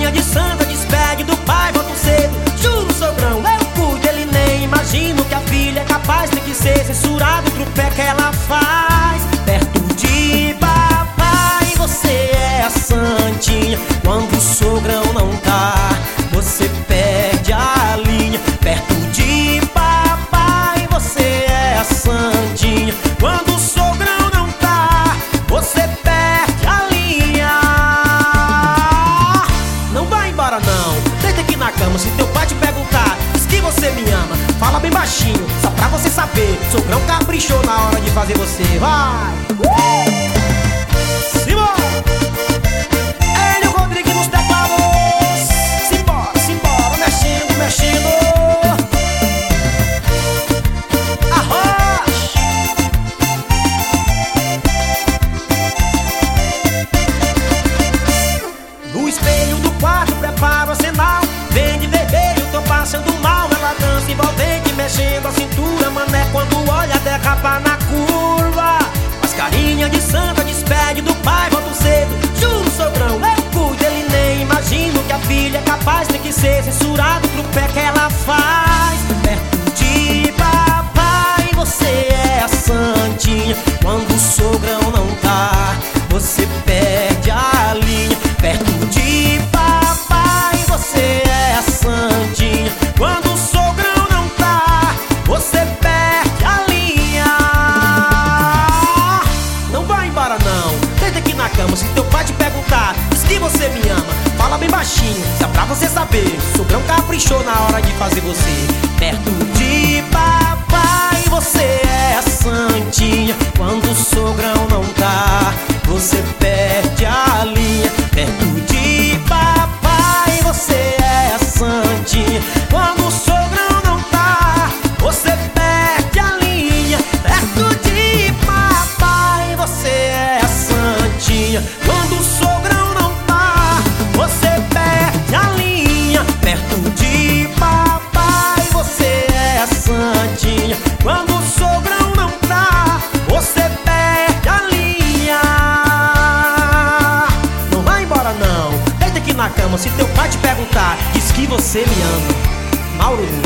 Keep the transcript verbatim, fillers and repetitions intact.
carinha de santa, despede do pai, volta cedo. Juro, sogrão, eu cuido, ele nem imagino que a filha é capaz, tem que ser censurado o trupé que ela faz. Perto de papai, você é a santinha. Quando o sogrão não tá, você perde a linha. Perto de papai, você é a santinha. Quando o sogrão não tá, você perde a linha. Não vai embora não, deita aqui na cama. Se teu pai te perguntar, diz que você me ama. Fala bem baixinho, só pra você saber. Sogrão caprichou na hora de fazer você. Vai! Simbora! Hélio Rodrigues nos teclados. Simbora, simbora, mexendo, mexendo. Arrocha! No espelho do quarto prepara o arsenal. Vem de vermelho, tô passando mal. Ela dança envolvente, mexendo a cintura. Mané quando olha derrapa na curva. Faz carinha de santa, despede do pai, volta cedo. Juro, sogrão, eu cuido, ele nem imagino que a filha é capaz, tem que ser censurado o trupé que ela faz. Perto de papai, você é a santinha. Quando o sogrão não tá, você perde a linha. Perto de papai, você é a santinha. Quando o sogrão não tá, você perde a linha. Não vai embora não, deita aqui na cama. Se teu pai te perguntar, diz que você me ama. Fala bem baixinho, só pra você saber. Sogrão caprichou na hora de fazer você. Perto de papai, você é a santinha. Quando o sogrão não tá, você perde a linha. Perto de papai, você é a santinha. Quando o sogrão não tá, você perde a linha. Perto de papai, você é a santinha. Quando o sogrão não tá, você perde a linha. Perto de papai, você é a santinha. Quando o sogrão não tá, você perde a linha. Não vai embora não, deita aqui na cama. Se teu pai te perguntar, diz que você me ama. Mauro